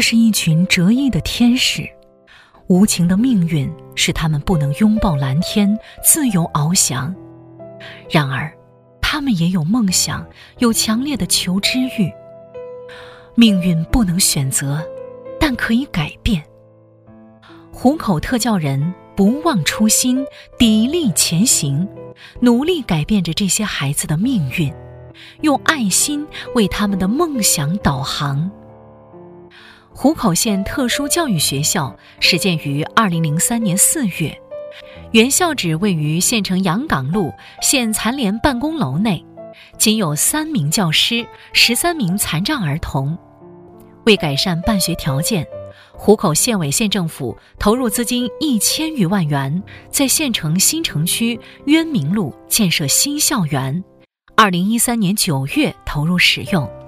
这是一群折翼的天使，无情的命运使他们不能拥抱蓝天，自由翱翔。然而他们也有梦想，有强烈的求知欲。命运不能选择，但可以改变。湖口特教人不忘初心，砥砺前行，努力改变着这些孩子的命运，用爱心为他们的梦想导航。湖口县特殊教育学校始建于2003年4月，原校址位于县城阳岗路县残联办公楼内，仅有3名教师，13名残障儿童。为改善办学条件，湖口县委县政府投入资金1000余万元，在县城新城区渊明路建设新校园，2013年9月投入使用。